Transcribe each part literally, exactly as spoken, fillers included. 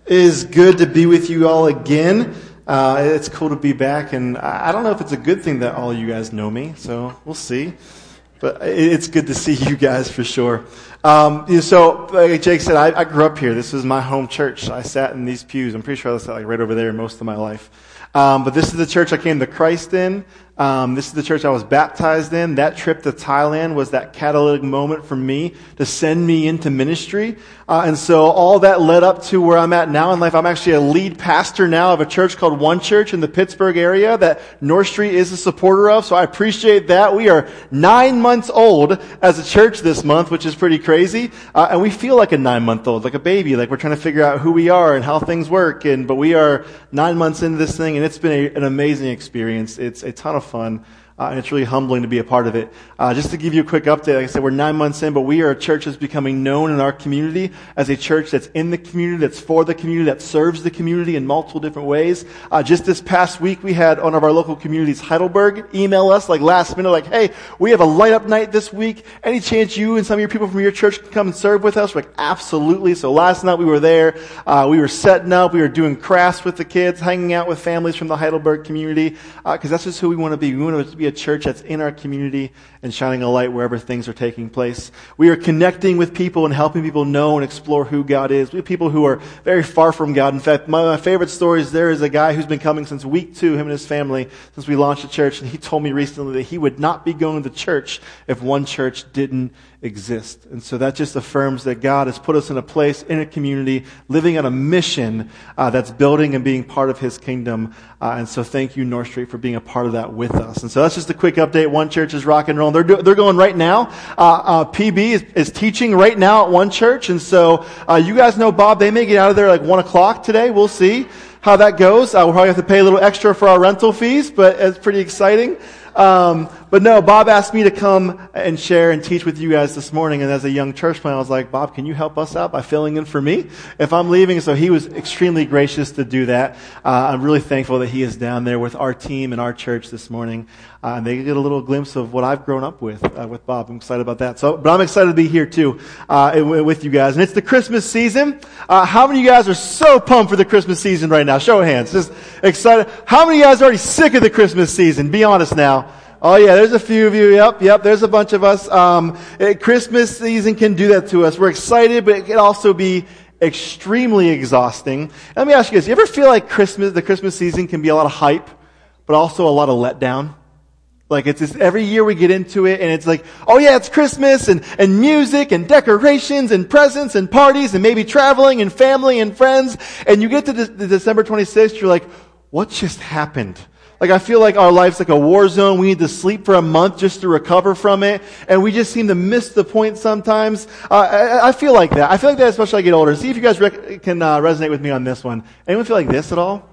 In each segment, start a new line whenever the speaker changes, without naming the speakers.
It is good to be with you all again. Uh, it's cool to be back, and I don't know if it's a good thing that all of you guys know me, so we'll see. But it's good to see you guys for sure. Um, you know, so, like Jake said, I, I grew up here. This is my home church. I sat in these pews. I'm pretty sure I sat like right over there most of my life. Um, but this is the church I came to Christ in. Um, this is the church I was baptized in. That trip to Thailand was that catalytic moment for me to send me into ministry. Uh, and so all that led up to where I'm at now in life. I'm actually a lead pastor now of a church called One Church in the Pittsburgh area that North Street is a supporter of. So I appreciate that. We are nine months old as a church this month, which is pretty crazy. Uh, and we feel like a nine month old, like a baby, like we're trying to figure out who we are and how things work. And, but we are nine months into this thing, and it's been a, an amazing experience. It's a ton of fun. Uh, and it's really humbling to be a part of it. Uh, just to give you a quick update, like I said, we're nine months in, but we are a church that's becoming known in our community as a church that's in the community, that's for the community, that serves the community in multiple different ways. Uh, just this past week, we had one of our local communities, Heidelberg, email us like last minute, like, hey, we have a light up night this week. Any chance you and some of your people from your church can come and serve with us? We're like, absolutely. So last night we were there. Uh, we were setting up. We were doing crafts with the kids, hanging out with families from the Heidelberg community, uh, cause that's just who we want to be. We want to be a church that's in our community and shining a light wherever things are taking place. We are connecting with people and helping people know and explore who God is. We have people who are very far from God. In fact, my, my favorite story is there is a guy who's been coming since week two, him and his family, since we launched the church, and he told me recently that he would not be going to church if One Church didn't exist. And so that just affirms that God has put us in a place, in a community, living on a mission uh, that's building and being part of His kingdom. Uh, and so thank you, North Street, for being a part of that with us. And so that's just a quick update. One Church is rock and roll. They're do, they're going right now. Uh, uh, P B is, is teaching right now at One Church. And so uh, you guys know Bob. They may get out of there like one o'clock today. We'll see how that goes. Uh, we'll probably have to pay a little extra for our rental fees, but it's pretty exciting. Um, but no, Bob asked me to come and share and teach with you guys this morning. And as a young church plant, I was like, Bob, can you help us out by filling in for me if I'm leaving? So he was extremely gracious to do that. Uh, I'm really thankful that he is down there with our team and our church this morning. Uh, and they get a little glimpse of what I've grown up with, uh, with Bob. I'm excited about that. So, but I'm excited to be here too, uh, with you guys. And it's the Christmas season. Uh, how many of you guys are so pumped for the Christmas season right now? Show of hands. Just excited. How many of you guys are already sick of the Christmas season? Be honest now. Oh yeah, there's a few of you. Yep, yep, there's a bunch of us. Um, it, Christmas season can do that to us. We're excited, but it can also be extremely exhausting. Let me ask you this. You ever feel like Christmas, the Christmas season can be a lot of hype, but also a lot of letdown? Like it's just every year we get into it and it's like, oh yeah, it's Christmas and, and music and decorations and presents and parties and maybe traveling and family and friends. And you get to the, the December twenty-sixth, you're like, what just happened? Like I feel like our life's like a war zone. We need to sleep for a month just to recover from it. And we just seem to miss the point sometimes. Uh, I, I feel like that. I feel like that especially as I get older. See if you guys rec- can uh, resonate with me on this one. Anyone feel like this at all?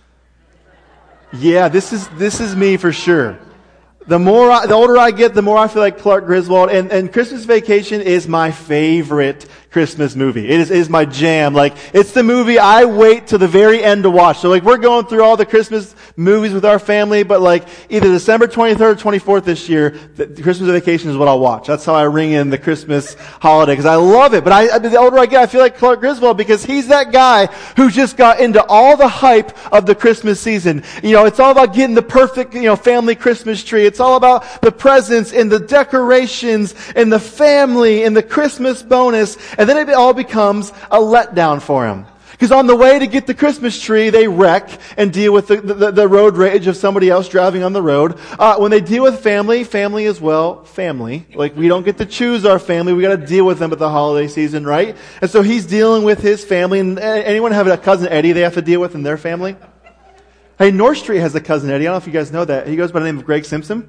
Yeah, this is, this is me for sure. The more, I, the older I get, the more I feel like Clark Griswold. And, and Christmas Vacation is my favorite Christmas movie. It is, it is my jam. Like, it's the movie I wait till the very end to watch. So like, we're going through all the Christmas movies with our family, but like, either December twenty-third or twenty-fourth this year, the, the Christmas Vacation is what I'll watch. That's how I ring in the Christmas holiday, because I love it. But I, the older I get, I feel like Clark Griswold, because he's that guy who just got into all the hype of the Christmas season. You know, it's all about getting the perfect, you know, family Christmas tree. It's all about the presents and the decorations and the family and the Christmas bonus. And then it all becomes a letdown for him. Because on the way to get the Christmas tree, they wreck and deal with the, the, the road rage of somebody else driving on the road. Uh, when they deal with family, family as well, family. Like, we don't get to choose our family. We got to deal with them at the holiday season, right? And so he's dealing with his family. And anyone have a cousin Eddie they have to deal with in their family? Hey, North Street has a cousin Eddie. I don't know if you guys know that. He goes by the name of Greg Simpson.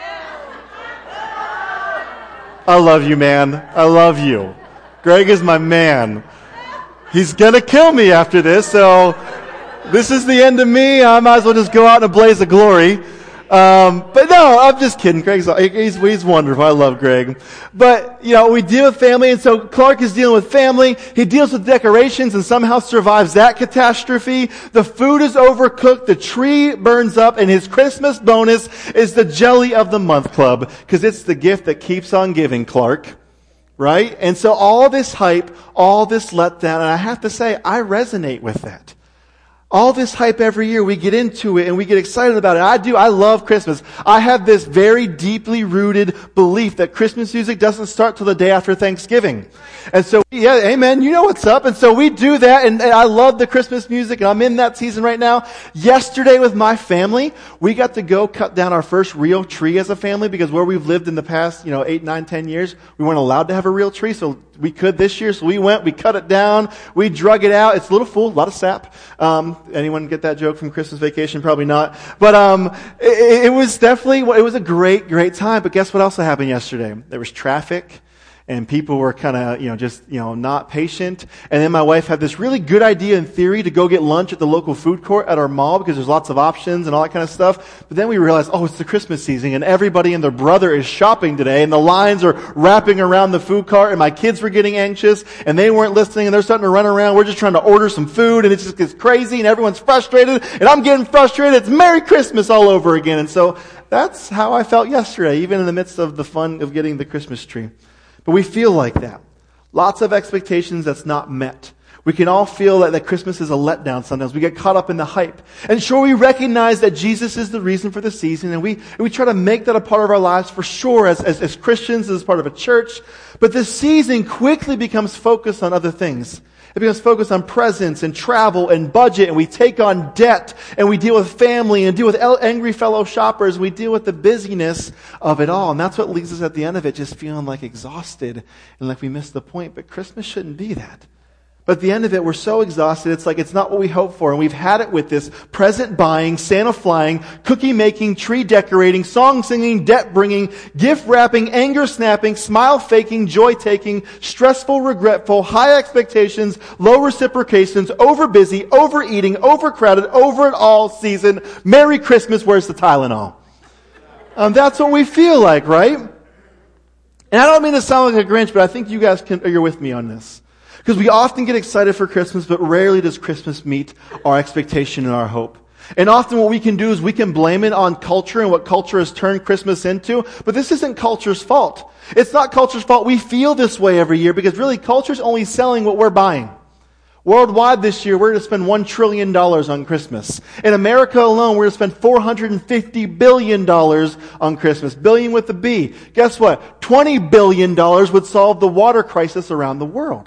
I love you, man. I love you. Greg is my man. He's gonna kill me after this, so this is the end of me. I might as well just go out in a blaze of glory. Um, but no, I'm just kidding. Greg's, he's, he's wonderful. I love Greg. But, you know, we deal with family, and so Clark is dealing with family. He deals with decorations and somehow survives that catastrophe. The food is overcooked, the tree burns up, and his Christmas bonus is the Jelly of the Month Club, because it's the gift that keeps on giving, Clark. right? And so all this hype, all this letdown, and I have to say, I resonate with that. All this hype every year, we get into it and we get excited about it. I do. I love Christmas. I have this very deeply rooted belief that Christmas music doesn't start till the day after Thanksgiving. And so, yeah, amen. You know what's up. And so we do that, and, and I love the Christmas music, and I'm in that season right now. Yesterday with my family, we got to go cut down our first real tree as a family, because where we've lived in the past, you know, eight, nine, ten years, we weren't allowed to have a real tree, so we could this year. So we went, we cut it down, we drug it out. It's a little full, a lot of sap. Um, anyone get that joke from Christmas Vacation? Probably not. But um, it, it was definitely, it was a great, great time. But guess what else happened yesterday? There was traffic. And people were kind of, you know, just, you know, not patient. And then my wife had this really good idea in theory to go get lunch at the local food court at our mall, because there's lots of options and all that kind of stuff. But then we realized, oh, it's the Christmas season, and everybody and their brother is shopping today, and the lines are wrapping around the food cart, and my kids were getting anxious, and they weren't listening, and they're starting to run around. We're just trying to order some food, and it just gets crazy, and everyone's frustrated, and I'm getting frustrated. It's Merry Christmas all over again. And so that's how I felt yesterday, even in the midst of the fun of getting the Christmas tree. But we feel like that. Lots of expectations that's not met. We can all feel that, that Christmas is a letdown sometimes. We get caught up in the hype. And sure, we recognize that Jesus is the reason for the season, and we and we try to make that a part of our lives for sure as, as, as Christians, as part of a church. But this season quickly becomes focused on other things. It becomes focused on presents and travel and budget, and we take on debt, and we deal with family and deal with angry fellow shoppers. We deal with the busyness of it all. And that's what leaves us at the end of it just feeling like exhausted and like we missed the point. But Christmas shouldn't be that. But at the end of it, we're so exhausted, it's like it's not what we hoped for. And we've had it with this present buying, Santa flying, cookie making, tree decorating, song singing, debt bringing, gift wrapping, anger snapping, smile faking, joy taking, stressful, regretful, high expectations, low reciprocations, over busy, overeating, overcrowded, over it all season. Merry Christmas, where's the Tylenol? Um, that's what we feel like, right? And I don't mean to sound like a Grinch, but I think you guys can, you're with me on this. Because we often get excited for Christmas, but rarely does Christmas meet our expectation and our hope. And often what we can do is we can blame it on culture and what culture has turned Christmas into, but this isn't culture's fault. It's not culture's fault. We feel this way every year because really culture's only selling what we're buying. Worldwide this year, we're going to spend one trillion dollars on Christmas. In America alone, we're going to spend four hundred fifty billion dollars on Christmas. Billion with a B. Guess what? twenty billion dollars would solve the water crisis around the world.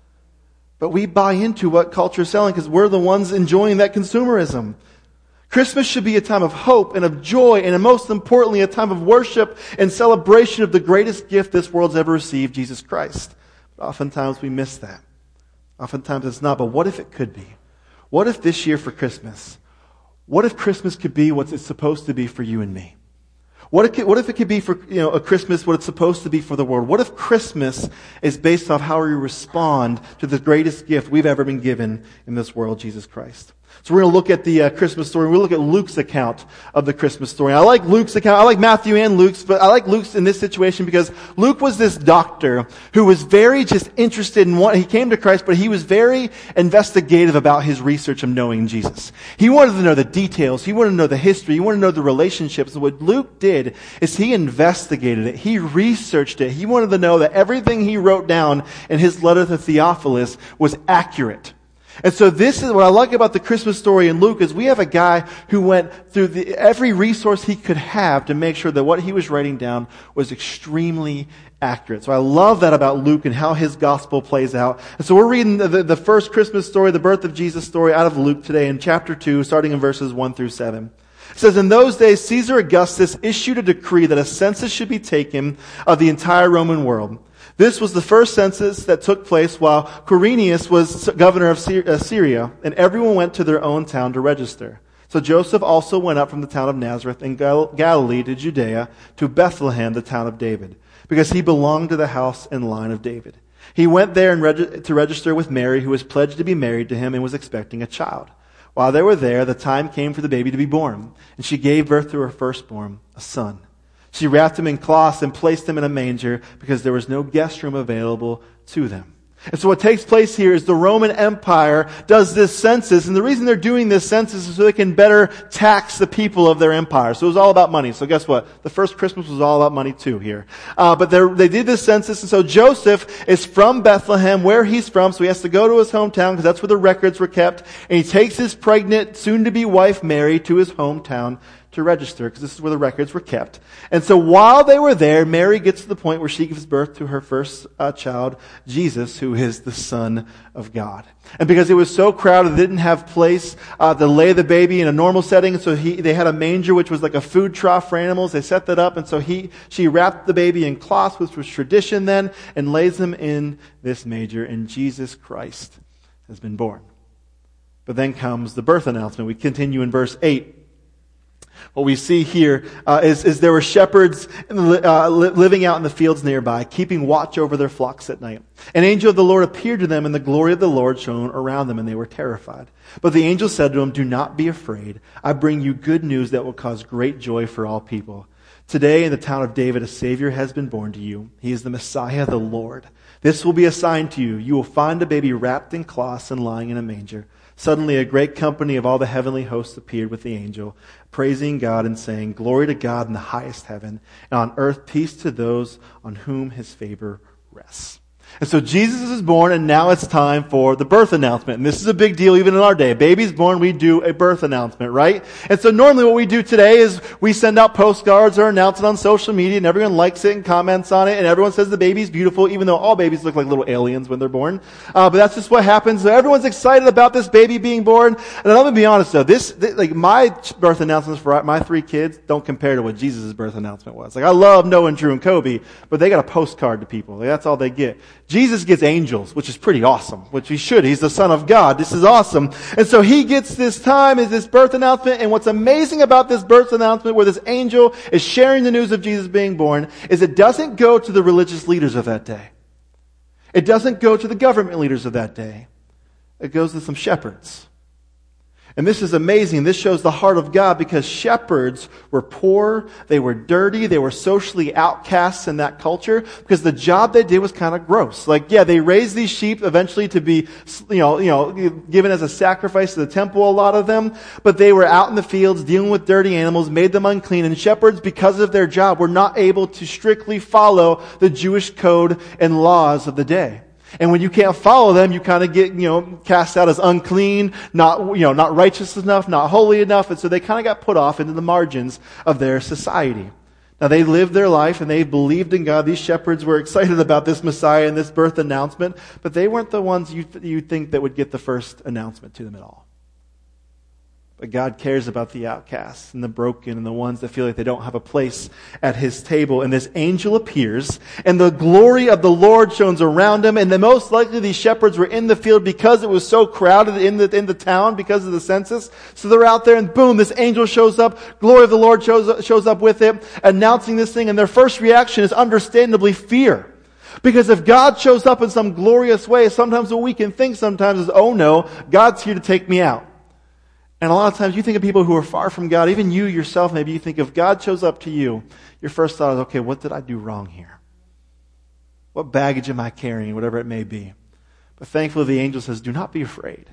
But we buy into what culture is selling because we're the ones enjoying that consumerism. Christmas should be a time of hope and of joy, and most importantly, a time of worship and celebration of the greatest gift this world's ever received, Jesus Christ. But oftentimes we miss that. Oftentimes it's not. But what if it could be? What if this year for Christmas, what if Christmas could be what it's supposed to be for you and me? What if, it, what if it could be for, you know, a Christmas what it's supposed to be for the world? What if Christmas is based off how we respond to the greatest gift we've ever been given in this world, Jesus Christ? So we're going to look at the uh, Christmas story. We'll look at Luke's account of the Christmas story. I like Luke's account. I like Matthew and Luke's, but I like Luke's in this situation because Luke was this doctor who was very just interested in what, he came to Christ, but he was very investigative about his research of knowing Jesus. He wanted to know the details. He wanted to know the history. He wanted to know the relationships. And what Luke did is he investigated it. He researched it. He wanted to know that everything he wrote down in his letter to Theophilus was accurate. And so this is what I like about the Christmas story in Luke is we have a guy who went through the, every resource he could have to make sure that what he was writing down was extremely accurate. So I love that about Luke and how his gospel plays out. And so we're reading the, the, the first Christmas story, the birth of Jesus story out of Luke today in chapter two, starting in verses one through seven. It says, in those days, Caesar Augustus issued a decree that a census should be taken of the entire Roman world. This was the first census that took place while Quirinius was governor of Syria, and everyone went to their own town to register. So Joseph also went up from the town of Nazareth in Gal- Galilee to Judea, to Bethlehem, the town of David, because he belonged to the house and line of David. He went there and reg- to register with Mary, who was pledged to be married to him and was expecting a child. While they were there, the time came for the baby to be born, and she gave birth to her firstborn, a son. She wrapped him in cloths and placed him in a manger because there was no guest room available to them. And so what takes place here is the Roman Empire does this census, and the reason they're doing this census is so they can better tax the people of their empire. So it was all about money. So guess what? The first Christmas was all about money too here. Uh, but they did this census, and so Joseph is from Bethlehem, where he's from, so he has to go to his hometown because that's where the records were kept, and he takes his pregnant, soon-to-be wife Mary to his hometown to register, because this is where the records were kept. And so while they were there, Mary gets to the point where she gives birth to her first uh, child, Jesus, who is the Son of God. And because it was so crowded, they didn't have place uh, to lay the baby in a normal setting, so he, they had a manger, which was like a food trough for animals. They set that up, and so he, she wrapped the baby in cloths, which was tradition then, and lays him in this manger, and Jesus Christ has been born. But then comes the birth announcement. We continue in verse eight. What we see here uh, is, is there were shepherds uh, li- living out in the fields nearby, keeping watch over their flocks at night. An angel of the Lord appeared to them, and the glory of the Lord shone around them, and they were terrified. But the angel said to them, "Do not be afraid. I bring you good news that will cause great joy for all people. Today in the town of David a Savior has been born to you. He is the Messiah, the Lord. This will be a sign to you. You will find a baby wrapped in cloths and lying in a manger." Suddenly a great company of all the heavenly hosts appeared with the angel, praising God and saying, "Glory to God in the highest heaven, and on earth peace to those on whom his favor rests." And so Jesus is born, and now it's time for the birth announcement. And this is a big deal even in our day. A baby's born, we do a birth announcement, right? And so normally what we do today is we send out postcards or announce it on social media, and everyone likes it and comments on it, and everyone says the baby's beautiful, even though all babies look like little aliens when they're born. Uh, but that's just what happens. So everyone's excited about this baby being born. And let me be honest though, this, this like my birth announcements for my three kids don't compare to what Jesus' birth announcement was. Like I love Noah and Drew and Kobe, but they got a postcard to people. Like, that's all they get. Jesus gets angels, which is pretty awesome, which he should. He's the Son of God. This is awesome. And so he gets this time, is this birth announcement. And what's amazing about this birth announcement where this angel is sharing the news of Jesus being born is it doesn't go to the religious leaders of that day. It doesn't go to the government leaders of that day. It goes to some shepherds. And this is amazing. This shows the heart of God because shepherds were poor, they were dirty, they were socially outcasts in that culture because the job they did was kind of gross. Like, yeah, they raised these sheep eventually to be, you know, you know, given as a sacrifice to the temple, a lot of them, but they were out in the fields dealing with dirty animals, made them unclean, and shepherds, because of their job, were not able to strictly follow the Jewish code and laws of the day. And when you can't follow them, you kind of get, you know, cast out as unclean, not, you know, not righteous enough, not holy enough. And so they kind of got put off into the margins of their society. Now they lived their life and they believed in God. These shepherds were excited about this Messiah and this birth announcement, but they weren't the ones you you think that would get the first announcement to them at all. But God cares about the outcasts and the broken and the ones that feel like they don't have a place at his table. And this angel appears, and the glory of the Lord shines around him. And then most likely these shepherds were in the field because it was so crowded in the in the town because of the census. So they're out there, and boom, this angel shows up. Glory of the Lord shows shows up with it, announcing this thing. And their first reaction is understandably fear. Because if God shows up in some glorious way, sometimes what we can think sometimes is, oh no, God's here to take me out. And a lot of times you think of people who are far from God, even you yourself, maybe you think if God shows up to you, your first thought is, okay, what did I do wrong here? What baggage am I carrying, whatever it may be? But thankfully the angel says, do not be afraid.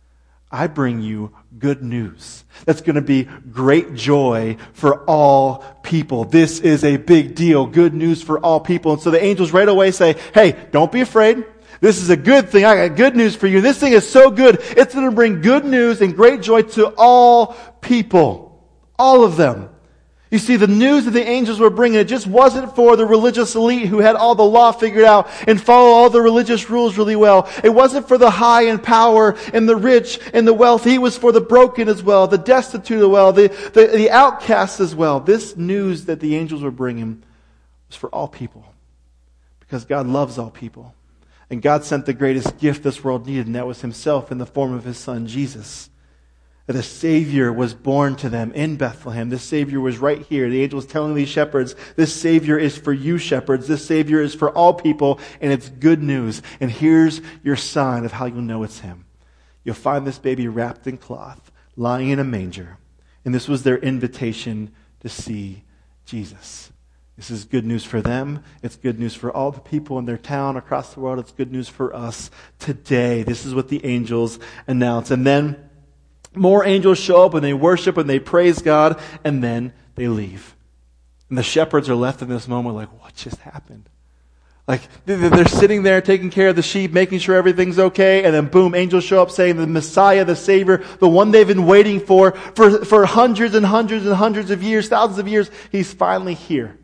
I bring you good news. That's going to be great joy for all people. This is a big deal. Good news for all people. And so the angels right away say, hey, don't be afraid. This is a good thing. I got good news for you. This thing is so good. It's going to bring good news and great joy to all people. All of them. You see, the news that the angels were bringing, it just wasn't for the religious elite who had all the law figured out and follow all the religious rules really well. It wasn't for the high in power and the rich and the wealthy. It was for the broken as well, the destitute as well, the, the, the outcasts as well. This news that the angels were bringing was for all people because God loves all people. And God sent the greatest gift this world needed, and that was himself in the form of his son, Jesus. That a Savior was born to them in Bethlehem. This Savior was right here. The angel was telling these shepherds, this Savior is for you shepherds. This Savior is for all people, and it's good news. And here's your sign of how you'll know it's him. You'll find this baby wrapped in cloth, lying in a manger. And this was their invitation to see Jesus. This is good news for them. It's good news for all the people in their town, across the world. It's good news for us today. This is what the angels announce. And then more angels show up and they worship and they praise God, and then they leave. And the shepherds are left in this moment like, what just happened? Like, they're sitting there taking care of the sheep, making sure everything's okay, and then boom, angels show up saying the Messiah, the Savior, the one they've been waiting for, for, for hundreds and hundreds and hundreds of years, thousands of years, he's finally here.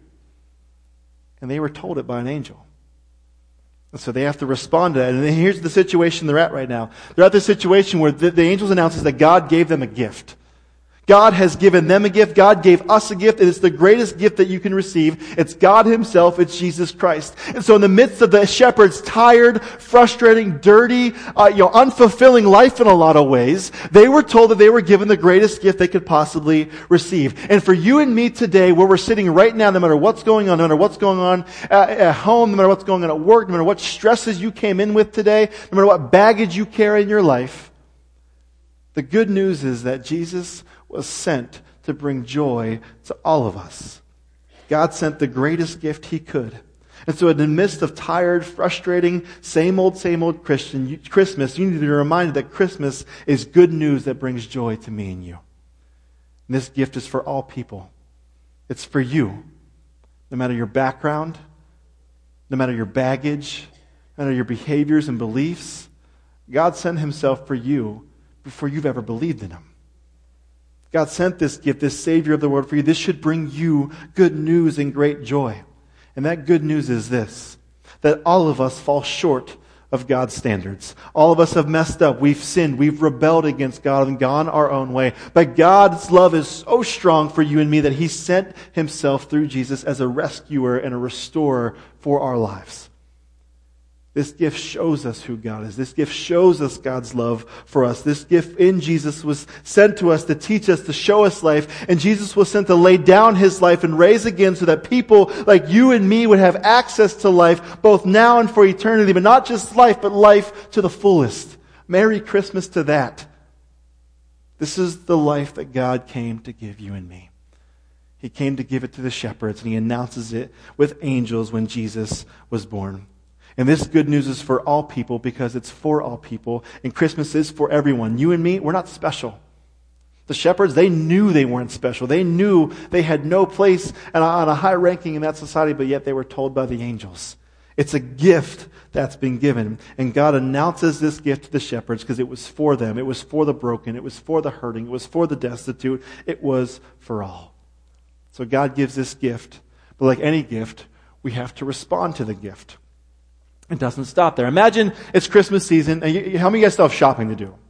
And they were told it by an angel. And so they have to respond to that. And here's the situation they're at right now. They're at this situation where the, the angels announces that God gave them a gift. God has given them a gift. God gave us a gift. And it's the greatest gift that you can receive. It's God himself. It's Jesus Christ. And so in the midst of the shepherds' tired, frustrating, dirty, uh, you know, unfulfilling life in a lot of ways, they were told that they were given the greatest gift they could possibly receive. And for you and me today, where we're sitting right now, no matter what's going on, no matter what's going on at, at home, no matter what's going on at work, no matter what stresses you came in with today, no matter what baggage you carry in your life, the good news is that Jesus was sent to bring joy to all of us. God sent the greatest gift he could. And so in the midst of tired, frustrating, same old, same old Christian you, Christmas, you need to be reminded that Christmas is good news that brings joy to me and you. And this gift is for all people. It's for you. No matter your background, no matter your baggage, no matter your behaviors and beliefs, God sent himself for you before you've ever believed in him. God sent this gift, this Savior of the world for you. This should bring you good news and great joy. And that good news is this, that all of us fall short of God's standards. All of us have messed up. We've sinned. We've rebelled against God and gone our own way. But God's love is so strong for you and me that he sent himself through Jesus as a rescuer and a restorer for our lives. This gift shows us who God is. This gift shows us God's love for us. This gift in Jesus was sent to us to teach us, to show us life. And Jesus was sent to lay down his life and raise again so that people like you and me would have access to life, both now and for eternity. But not just life, but life to the fullest. Merry Christmas to that. This is the life that God came to give you and me. He came to give it to the shepherds, and he announces it with angels when Jesus was born. And this good news is for all people because it's for all people. And Christmas is for everyone. You and me, we're not special. The shepherds, they knew they weren't special. They knew they had no place on a high ranking in that society, but yet they were told by the angels. It's a gift that's been given. And God announces this gift to the shepherds because it was for them. It was for the broken. It was for the hurting. It was for the destitute. It was for all. So God gives this gift. But like any gift, we have to respond to the gift. It doesn't stop there. Imagine it's Christmas season. And you, how many of you guys still have shopping to do?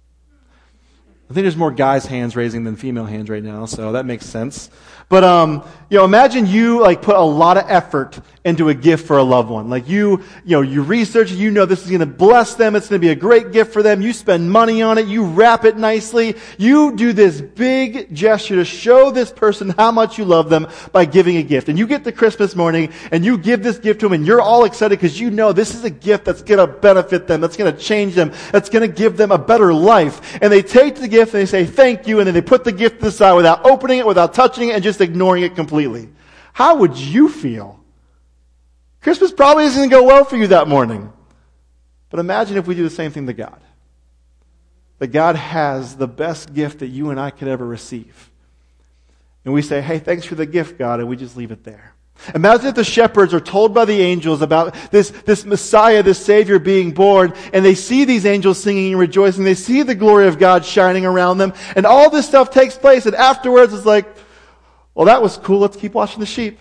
I think there's more guys' hands raising than female hands right now, so that makes sense. But um, you know, imagine you like put a lot of effort into a gift for a loved one. Like you, you know, you research, you know this is going to bless them. It's going to be a great gift for them. You spend money on it. You wrap it nicely. You do this big gesture to show this person how much you love them by giving a gift. And you get to Christmas morning and you give this gift to them, and you're all excited because you know this is a gift that's going to benefit them, that's going to change them, that's going to give them a better life. And they take the gift and they say thank you, and then they put the gift to the side without opening it, without touching it, and just ignoring it completely. How would you feel? Christmas probably isn't going to go well for you that morning. But imagine if we do the same thing to God. That God has the best gift that you and I could ever receive. And we say, hey, thanks for the gift, God, and we just leave it there. Imagine if the shepherds are told by the angels about this, this Messiah, this Savior being born, and they see these angels singing and rejoicing. They see the glory of God shining around them, and all this stuff takes place, and afterwards it's like, well, that was cool. Let's keep watching the sheep.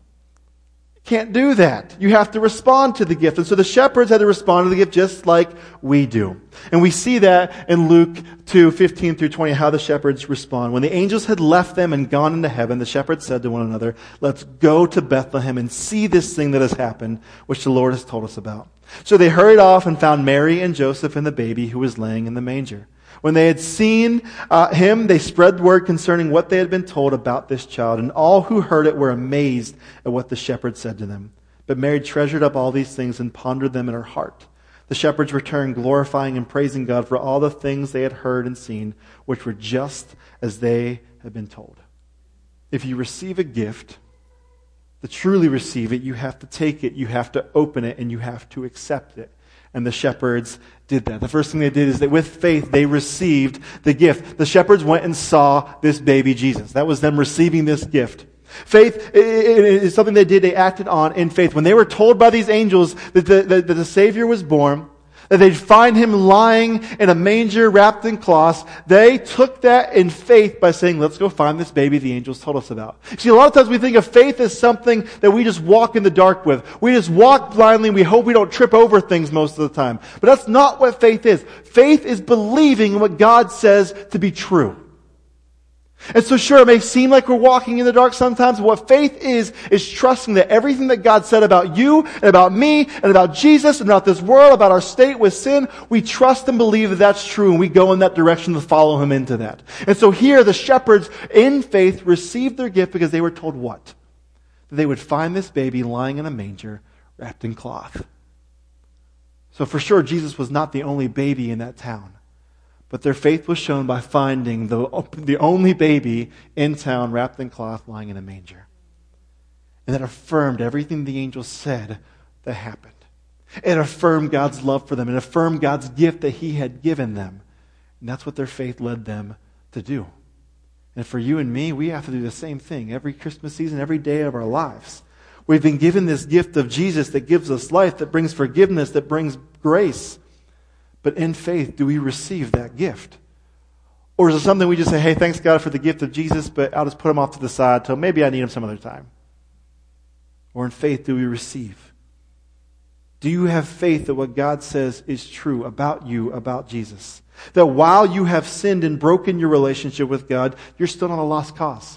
Can't do that. You have to respond to the gift. And so the shepherds had to respond to the gift just like we do. And we see that in Luke two, fifteen through twenty, how the shepherds respond. When the angels had left them and gone into heaven, the shepherds said to one another, let's go to Bethlehem and see this thing that has happened, which the Lord has told us about. So they hurried off and found Mary and Joseph and the baby who was laying in the manger. When they had seen uh, him, they spread word concerning what they had been told about this child. And all who heard it were amazed at what the shepherds said to them. But Mary treasured up all these things and pondered them in her heart. The shepherds returned, glorifying and praising God for all the things they had heard and seen, which were just as they had been told. If you receive a gift, To truly receive it, you have to take it, you have to open it, and you have to accept it. And the shepherds did that. The first thing they did is that with faith, they received the gift. The shepherds went and saw this baby Jesus. That was them receiving this gift. Faith is something they did, they acted on in faith. When they were told by these angels that the, that the Savior was born, that they'd find him lying in a manger wrapped in cloths, they took that in faith by saying, let's go find this baby the angels told us about. See, a lot of times we think of faith as something that we just walk in the dark with. We just walk blindly and we hope we don't trip over things most of the time. But that's not what faith is. Faith is believing what God says to be true. And so sure, it may seem like we're walking in the dark sometimes, but what faith is, is trusting that everything that God said about you, and about me, and about Jesus, and about this world, about our state with sin, we trust and believe that that's true, and we go in that direction to follow Him into that. And so here, the shepherds, in faith, received their gift because they were told what? That they would find this baby lying in a manger, wrapped in cloth. So for sure, Jesus was not the only baby in that town. But their faith was shown by finding the, the only baby in town wrapped in cloth lying in a manger. And that affirmed everything the angels said that happened. It affirmed God's love for them. It affirmed God's gift that He had given them. And that's what their faith led them to do. And for you and me, we have to do the same thing every Christmas season, every day of our lives. We've been given this gift of Jesus that gives us life, that brings forgiveness, that brings grace. But in faith, do we receive that gift? Or is it something we just say, hey, thanks God for the gift of Jesus, but I'll just put Him off to the side till maybe I need Him some other time? Or in faith, do we receive? Do you have faith that what God says is true about you, about Jesus? That while you have sinned and broken your relationship with God, you're still not a lost cause?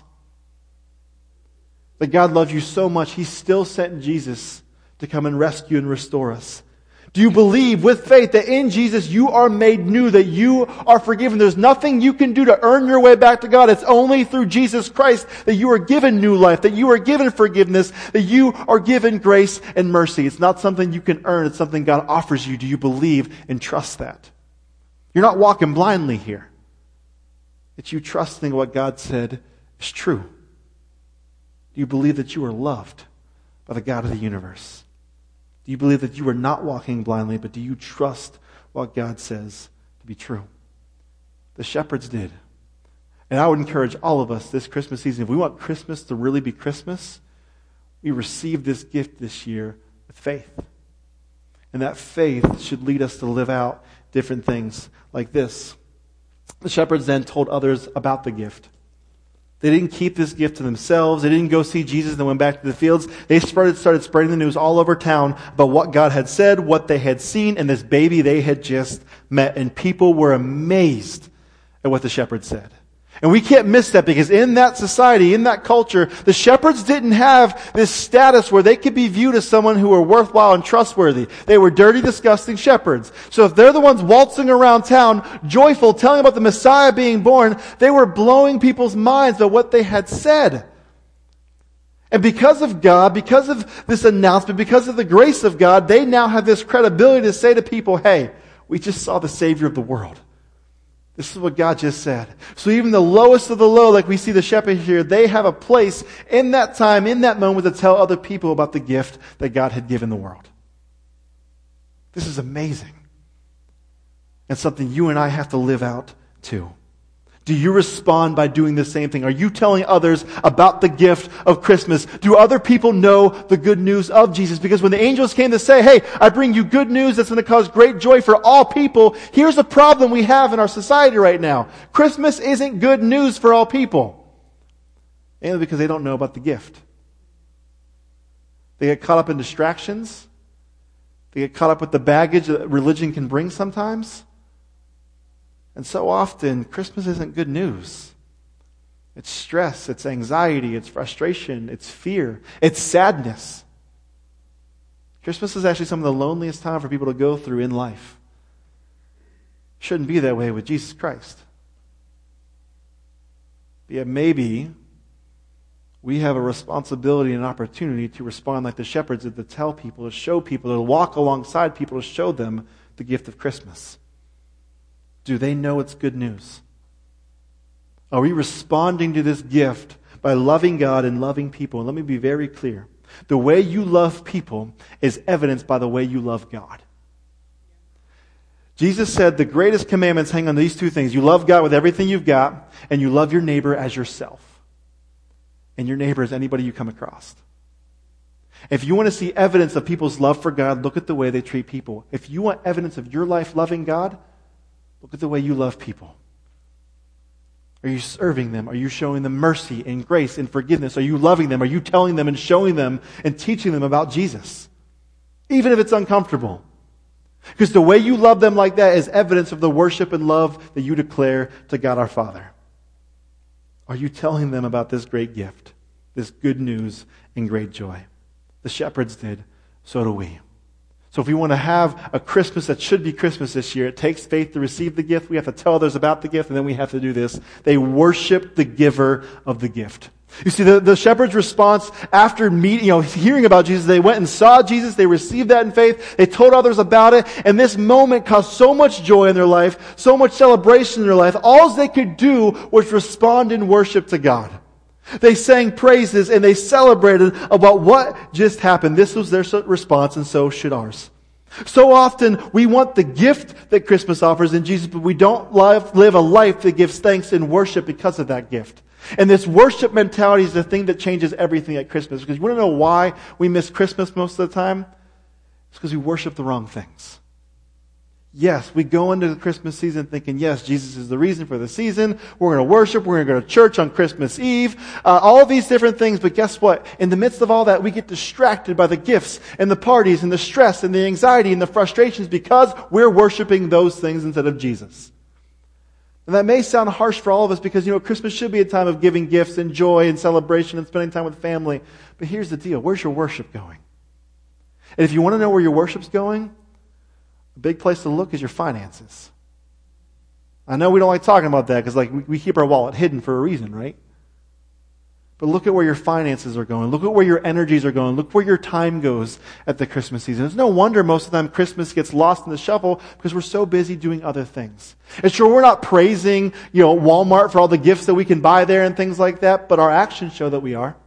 That God loves you so much, He still sent Jesus to come and rescue and restore us. Do you believe with faith that in Jesus you are made new, that you are forgiven? There's nothing you can do to earn your way back to God. It's only through Jesus Christ that you are given new life, that you are given forgiveness, that you are given grace and mercy. It's not something you can earn. It's something God offers you. Do you believe and trust that? You're not walking blindly here. It's you trusting what God said is true. Do you believe that you are loved by the God of the universe? Do you believe that you are not walking blindly, but do you trust what God says to be true? The shepherds did. And I would encourage all of us this Christmas season, if we want Christmas to really be Christmas, we receive this gift this year with faith. And that faith should lead us to live out different things like this. The shepherds then told others about the gift. They didn't keep this gift to themselves. They didn't go see Jesus and then went back to the fields. They started, started spreading the news all over town about what God had said, what they had seen, and this baby they had just met. And people were amazed at what the shepherds said. And we can't miss that because in that society, in that culture, the shepherds didn't have this status where they could be viewed as someone who were worthwhile and trustworthy. They were dirty, disgusting shepherds. So if they're the ones waltzing around town, joyful, telling about the Messiah being born, they were blowing people's minds about what they had said. And because of God, because of this announcement, because of the grace of God, they now have this credibility to say to people, hey, we just saw the Savior of the world. This is what God just said. So even the lowest of the low, like we see the shepherd here, they have a place in that time, in that moment, to tell other people about the gift that God had given the world. This is amazing. And something you and I have to live out too. Do you respond by doing the same thing? Are you telling others about the gift of Christmas? Do other people know the good news of Jesus? Because when the angels came to say, hey, I bring you good news that's going to cause great joy for all people, here's a problem we have in our society right now. Christmas isn't good news for all people. Mainly because they don't know about the gift. They get caught up in distractions. They get caught up with the baggage that religion can bring sometimes. And so often, Christmas isn't good news. It's stress, it's anxiety, it's frustration, it's fear, it's sadness. Christmas is actually some of the loneliest time for people to go through in life. Shouldn't be that way with Jesus Christ. But yet maybe we have a responsibility and an opportunity to respond like the shepherds did, to tell people, to show people, to walk alongside people, to show them the gift of Christmas. Do they know it's good news? Are we responding to this gift by loving God and loving people? And let me be very clear. The way you love people is evidenced by the way you love God. Jesus said the greatest commandments hang on these two things. You love God with everything you've got, and you love your neighbor as yourself. And your neighbor is anybody you come across. If you want to see evidence of people's love for God, look at the way they treat people. If you want evidence of your life loving God, look at the way you love people. Are you serving them? Are you showing them mercy and grace and forgiveness? Are you loving them? Are you telling them and showing them and teaching them about Jesus? Even if it's uncomfortable. Because the way you love them like that is evidence of the worship and love that you declare to God our Father. Are you telling them about this great gift, this good news and great joy? The shepherds did, so do we. So if we want to have a Christmas that should be Christmas this year, it takes faith to receive the gift. We have to tell others about the gift, and then we have to do this. They worship the giver of the gift. You see, the, the shepherds' response after meeting, you know, hearing about Jesus, they went and saw Jesus, they received that in faith, they told others about it, and this moment caused so much joy in their life, so much celebration in their life. All they could do was respond in worship to God. They sang praises and they celebrated about what just happened. This was their response, and so should ours. So often we want the gift that Christmas offers in Jesus, but we don't live, live a life that gives thanks and worship because of that gift. And this worship mentality is the thing that changes everything at Christmas. Because you want to know why we miss Christmas most of the time? It's because we worship the wrong things. Yes, we go into the Christmas season thinking, yes, Jesus is the reason for the season. We're going to worship. We're going to go to church on Christmas Eve. Uh, all these different things. But guess what? In the midst of all that, we get distracted by the gifts and the parties and the stress and the anxiety and the frustrations because we're worshiping those things instead of Jesus. And that may sound harsh for all of us because, you know, Christmas should be a time of giving gifts and joy and celebration and spending time with family. But here's the deal. Where's your worship going? And if you want to know where your worship's going, a big place to look is your finances. I know we don't like talking about that because like we, we keep our wallet hidden for a reason, right? But look at where your finances are going. Look at where your energies are going. Look where your time goes at the Christmas season. It's no wonder most of the time Christmas gets lost in the shuffle because we're so busy doing other things. And sure, we're not praising, you know, Walmart for all the gifts that we can buy there and things like that, but our actions show that we are.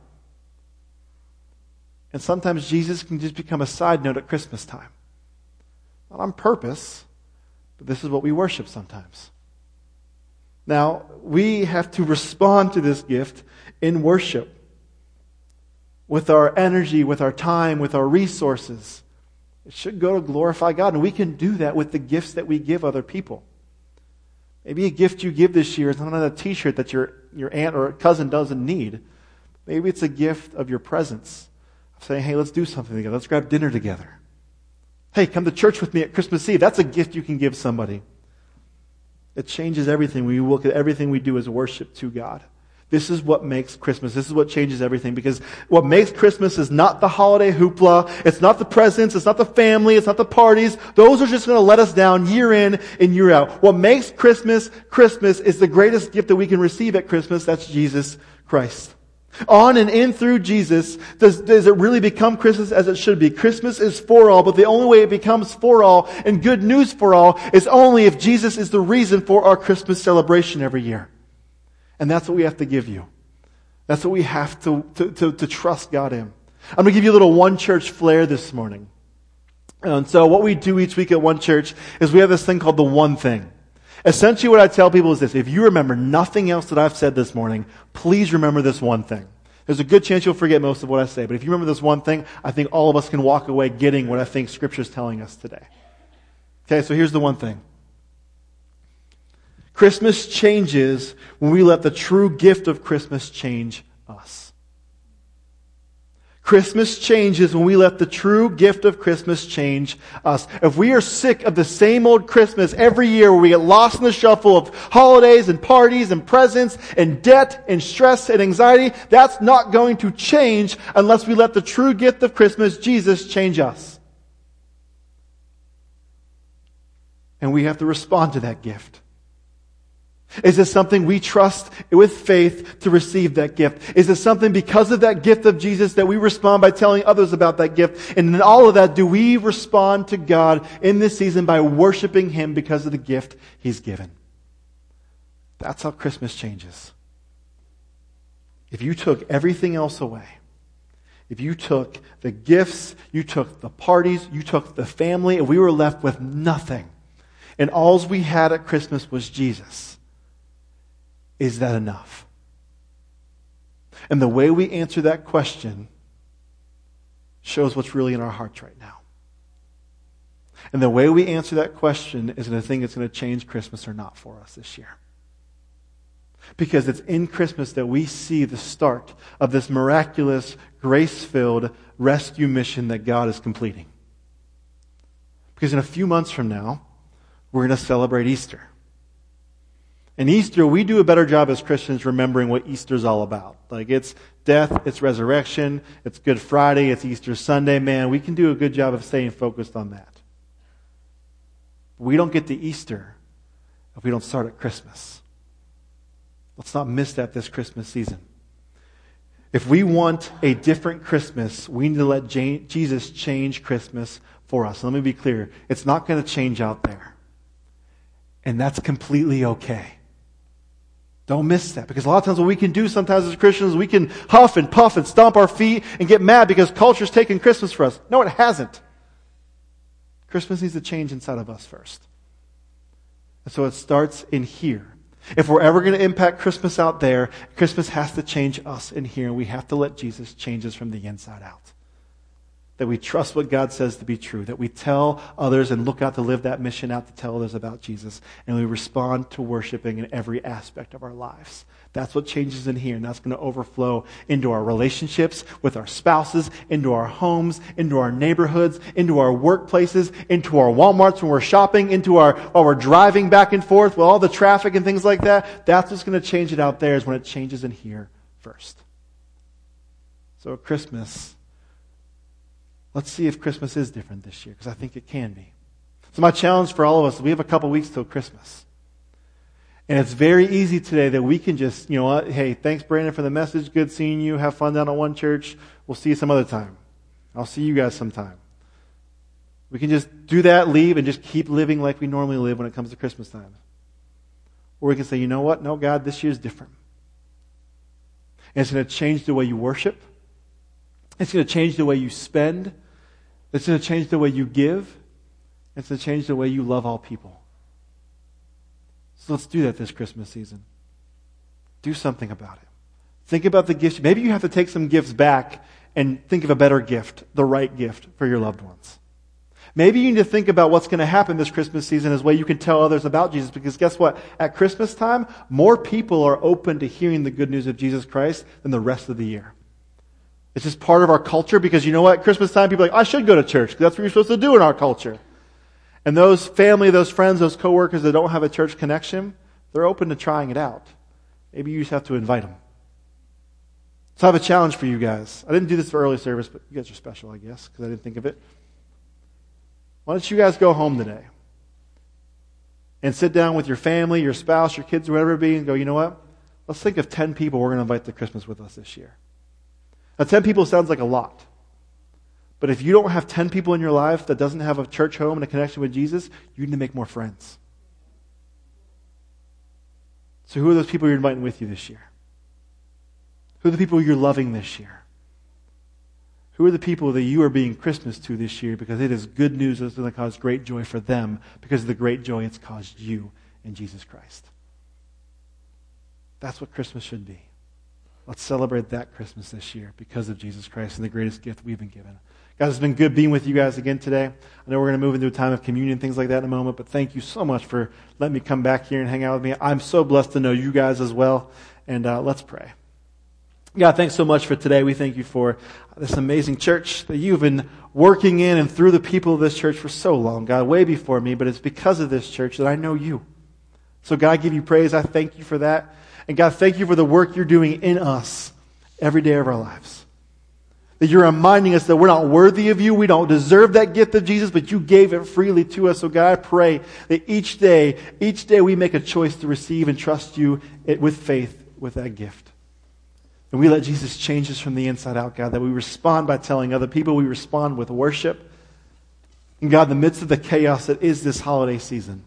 And sometimes Jesus can just become a side note at Christmas time. Not on purpose, but this is what we worship sometimes. Now, we have to respond to this gift in worship. With our energy, with our time, with our resources. It should go to glorify God. And we can do that with the gifts that we give other people. Maybe a gift you give this year is not a t-shirt that your, your aunt or cousin doesn't need. Maybe it's a gift of your presence. Of saying, hey, let's do something together. Let's grab dinner together. Hey, come to church with me at Christmas Eve. That's a gift you can give somebody. It changes everything. We look at everything we do as worship to God. This is what makes Christmas. This is what changes everything. Because what makes Christmas is not the holiday hoopla. It's not the presents. It's not the family. It's not the parties. Those are just going to let us down year in and year out. What makes Christmas Christmas is the greatest gift that we can receive at Christmas. That's Jesus Christ. On and in through Jesus, does, does it really become Christmas as it should be? Christmas is for all, but the only way it becomes for all and good news for all is only if Jesus is the reason for our Christmas celebration every year. And that's what we have to give you. That's what we have to, to, to, to trust God in. I'm going to give you a little one church flair this morning. And so what we do each week at One Church is we have this thing called the one thing. Essentially what I tell people is this: if you remember nothing else that I've said this morning, please remember this one thing. There's a good chance you'll forget most of what I say, but if you remember this one thing, I think all of us can walk away getting what I think Scripture is telling us today. Okay, so here's the one thing. Christmas changes when we let the true gift of Christmas change us. Christmas changes when we let the true gift of Christmas change us. If we are sick of the same old Christmas every year where we get lost in the shuffle of holidays and parties and presents and debt and stress and anxiety, that's not going to change unless we let the true gift of Christmas, Jesus, change us. And we have to respond to that gift. Is this something we trust with faith to receive that gift? Is it something because of that gift of Jesus that we respond by telling others about that gift? And in all of that, do we respond to God in this season by worshiping Him because of the gift He's given? That's how Christmas changes. If you took everything else away, if you took the gifts, you took the parties, you took the family, and we were left with nothing, and all we had at Christmas was Jesus, is that enough? And the way we answer that question shows what's really in our hearts right now. And the way we answer that question is the thing that's going to change Christmas or not for us this year. Because it's in Christmas that we see the start of this miraculous, grace-filled rescue mission that God is completing. Because in a few months from now, we're going to celebrate Easter. And Easter, we do a better job as Christians remembering what Easter's all about. Like, it's death, it's resurrection, it's Good Friday, it's Easter Sunday. Man, we can do a good job of staying focused on that. We don't get to Easter if we don't start at Christmas. Let's not miss that this Christmas season. If we want a different Christmas, we need to let Jesus change Christmas for us. Let me be clear. It's not going to change out there. And that's completely okay. Don't miss that. Because a lot of times what we can do sometimes as Christians, we can huff and puff and stomp our feet and get mad because culture's taken Christmas for us. No, it hasn't. Christmas needs to change inside of us first. And so it starts in here. If we're ever going to impact Christmas out there, Christmas has to change us in here, and we have to let Jesus change us from the inside out. That we trust what God says to be true, that we tell others and look out to live that mission out to tell others about Jesus, and we respond to worshiping in every aspect of our lives. That's what changes in here, and that's going to overflow into our relationships with our spouses, into our homes, into our neighborhoods, into our workplaces, into our Walmarts when we're shopping, into our while we're driving back and forth with all the traffic and things like that. That's what's going to change it out there, is when it changes in here first. So at Christmas, let's see if Christmas is different this year, because I think it can be. So my challenge for all of us is we have a couple weeks till Christmas. And it's very easy today that we can just, you know what, hey, thanks Brandon for the message. Good seeing you. Have fun down at One Church. We'll see you some other time. I'll see you guys sometime. We can just do that, leave, and just keep living like we normally live when it comes to Christmas time. Or we can say, you know what? No, God, this year's different. And it's going to change the way you worship. It's going to change the way you spend. It's going to change the way you give. It's going to change the way you love all people. So let's do that this Christmas season. Do something about it. Think about the gifts. Maybe you have to take some gifts back and think of a better gift, the right gift for your loved ones. Maybe you need to think about what's going to happen this Christmas season as a way you can tell others about Jesus. Because guess what? At Christmas time, more people are open to hearing the good news of Jesus Christ than the rest of the year. It's just part of our culture, because you know what? Christmas time, people are like, I should go to church, because that's what you're supposed to do in our culture. And those family, those friends, those coworkers that don't have a church connection, they're open to trying it out. Maybe you just have to invite them. So I have a challenge for you guys. I didn't do this for early service, but you guys are special, I guess, because I didn't think of it. Why don't you guys go home today and sit down with your family, your spouse, your kids, whatever it be, and go, you know what? Let's think of ten people we're going to invite to Christmas with us this year. Now, ten people sounds like a lot. But if you don't have ten people in your life that doesn't have a church home and a connection with Jesus, you need to make more friends. So who are those people you're inviting with you this year? Who are the people you're loving this year? Who are the people that you are being Christmas to this year, because it is good news that's going to cause great joy for them because of the great joy it's caused you in Jesus Christ. That's what Christmas should be. Let's celebrate that Christmas this year because of Jesus Christ and the greatest gift we've been given. Guys, it's been good being with you guys again today. I know we're going to move into a time of communion and things like that in a moment, but thank you so much for letting me come back here and hang out with me. I'm so blessed to know you guys as well. And uh, let's pray. God, thanks so much for today. We thank you for this amazing church that you've been working in and through the people of this church for so long, God, way before me, but it's because of this church that I know you. So God, I give you praise. I thank you for that. And God, thank you for the work you're doing in us every day of our lives. That you're reminding us that we're not worthy of you. We don't deserve that gift of Jesus, but you gave it freely to us. So God, I pray that each day, each day we make a choice to receive and trust you with faith with that gift. And we let Jesus change us from the inside out, God, that we respond by telling other people. We respond with worship. And God, in the midst of the chaos that is this holiday season,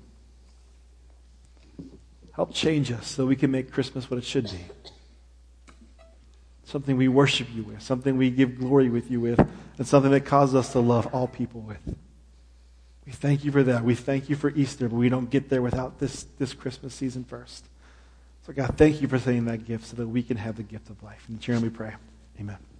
help change us so we can make Christmas what it should be. something we worship you with, something we give glory with you with, and something that causes us to love all people with. We thank you for that. We thank you for Easter, but we don't get there without this, this Christmas season first. So God, thank you for sending that gift so that we can have the gift of life. In your name we pray. Amen.